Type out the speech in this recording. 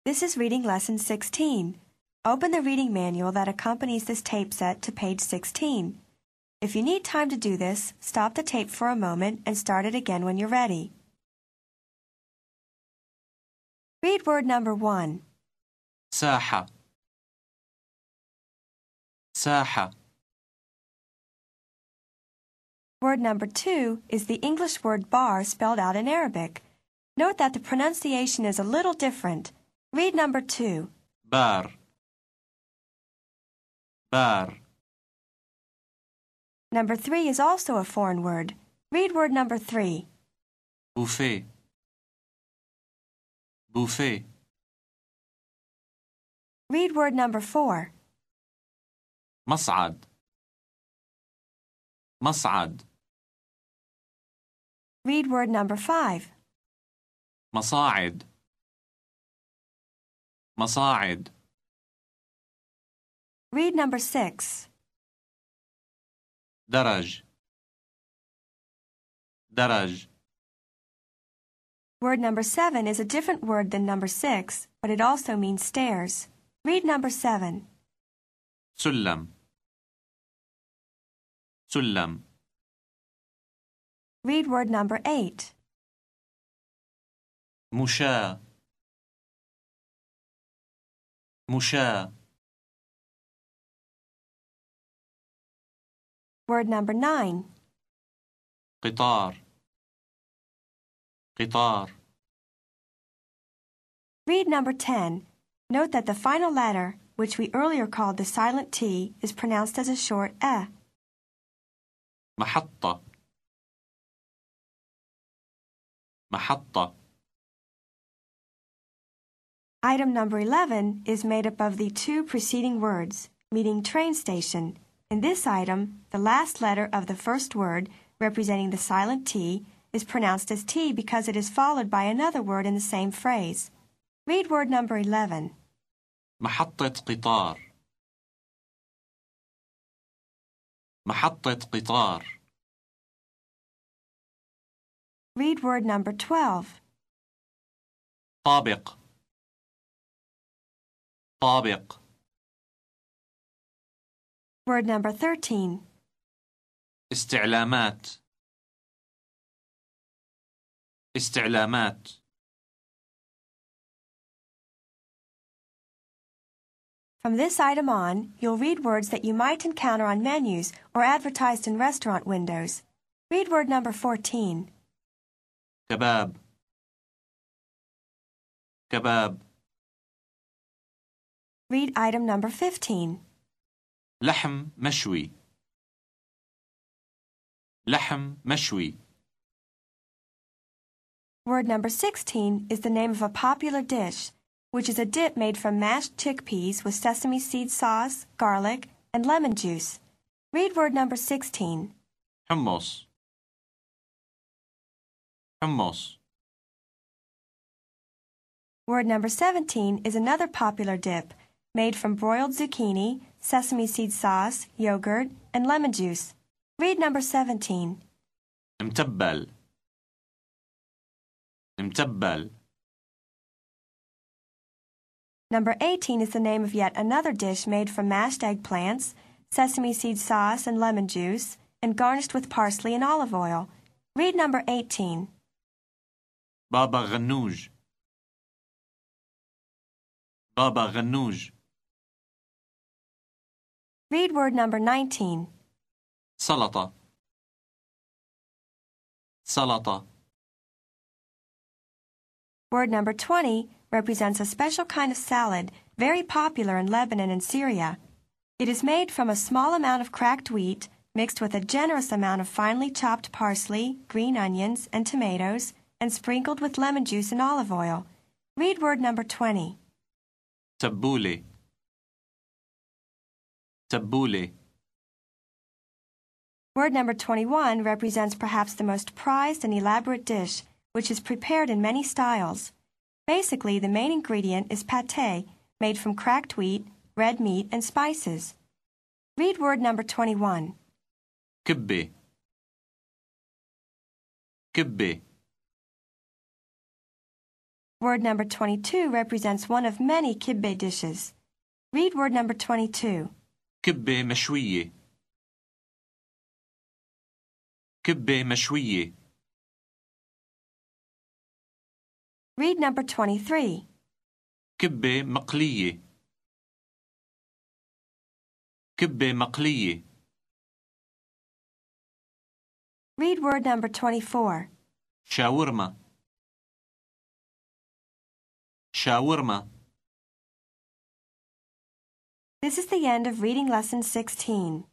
This is Reading Lesson 16. Open the reading manual that accompanies this tape set to page 16. If you need time to do this, stop the tape for a moment and start it again when you're ready. Read word number 1. ساحة ساحة. Word number 2 is the English word bar spelled out in Arabic. Note that the pronunciation is a little different. Read number 2. بار بار. Number 3 is also a foreign word. Read word number 3. بوفيه بوفيه. Read word number 4. مصعد مصعد. Read word number 5. مصاعد مصاعد. Read number 6. درج درج. Word number 7 is a different word than number 6, but it also means stairs. Read number 7. سلم سلم. Read word number 8. مشاة مشاة. Word number 9. قطار قطار. Read number 10. Note that the final letter, which we earlier called the silent T, is pronounced as a short E. محطة محطة. Item number 11 is made up of the two preceding words, meaning train station. In this item, the last letter of the first word, representing the silent T, is pronounced as T because it is followed by another word in the same phrase. Read word number 11. محطة قطار محطة قطار. Read word number 12. طابق طابق. Word number 13. استعلامات استعلامات. From this item on, you'll read words that you might encounter on menus or advertised in restaurant windows. Read word number 14. كباب كباب. Read item number 15. لحم مشوي لحم مشوي. Word number 16 is the name of a popular dish, which is a dip made from mashed chickpeas with sesame seed sauce, garlic, and lemon juice. Read word number 16. حمص حمص. Word number 17 is another popular dip made from broiled zucchini, sesame seed sauce, yogurt, and lemon juice. Read number 17. متبل متبل. Number 18 is the name of yet another dish made from mashed eggplants, sesame seed sauce and lemon juice, and garnished with parsley and olive oil. Read number 18. بابا غنوج بابا غنوج. Read word number 19. سلطة سلطة. Word number 20 represents a special kind of salad very popular in Lebanon and Syria. It is made from a small amount of cracked wheat mixed with a generous amount of finely chopped parsley, green onions, and tomatoes, and sprinkled with lemon juice and olive oil. Read word number 20. تبولة تبولة. Word number 21 represents perhaps the most prized and elaborate dish, which is prepared in many styles. Basically, the main ingredient is pâté, made from cracked wheat, red meat, and spices. Read word number 21. كبة كبة. Word number 22 represents one of many kibbeh dishes. Read word number 22. كبة مشوية. كبة مشوية. Read number 23. كبة مقلية. كبة مقلية. Read word number 24. شاورما. شاورما. This is the end of reading lesson 16.